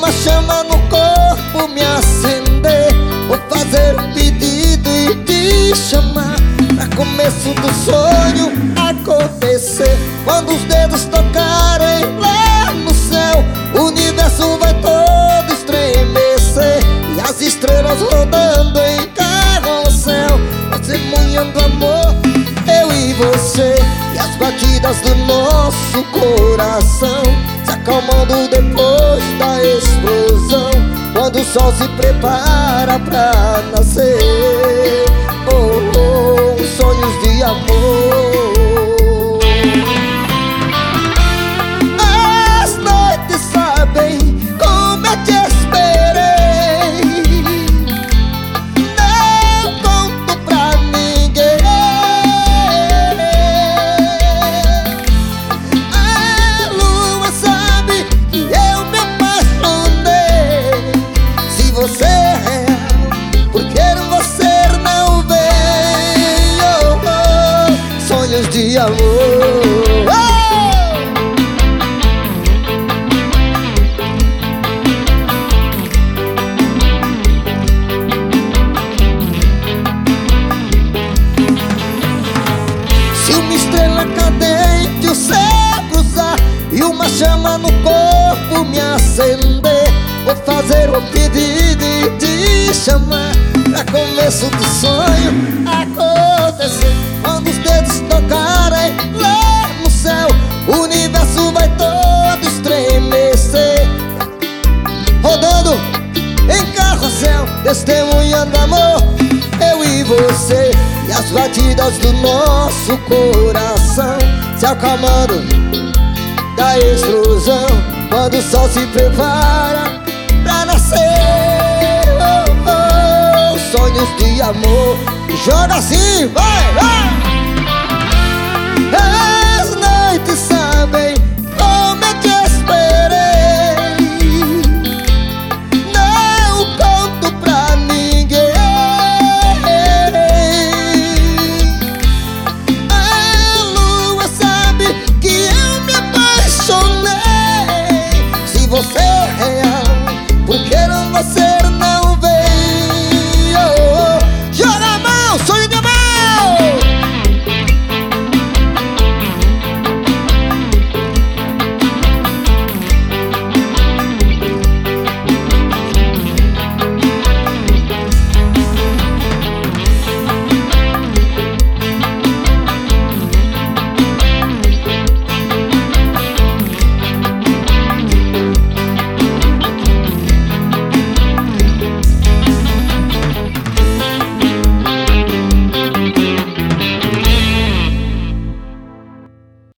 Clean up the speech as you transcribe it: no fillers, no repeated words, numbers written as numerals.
uma chama no corpo me acender. Vou fazer um pedido e te chamar pra começo do sonho acontecer. Quando os dedos tocarem lá no céu, o universo vai todo estremecer, e as estrelas rodando em carrossel, testemunhando amor, eu e você. E as batidas do nosso coração se acalmando depois da explosão, quando o sol se prepara pra nascer. Oh, oh, sonhos de amor. As noites sabem como eu te esperei, não conto pra ninguém. A lua sabe que eu me apaixonei. Se você é real, por que você não vem? Oh, oh, sonhos de amor. Se uma estrela cadente o céu cruzar e uma chama no corpo me acender, vou fazer um pedido e te chamar pra começo do sonho acontecer. Quando os dedos tocarem lá no céu, o universo vai todo estremecer, rodando em carrossel, testemunhando amor, eu e você. E as batidas do nosso coração se acalmando da explosão, quando o sol se prepara pra nascer. Oh, oh, sonhos de amor. Joga assim, vai, vai!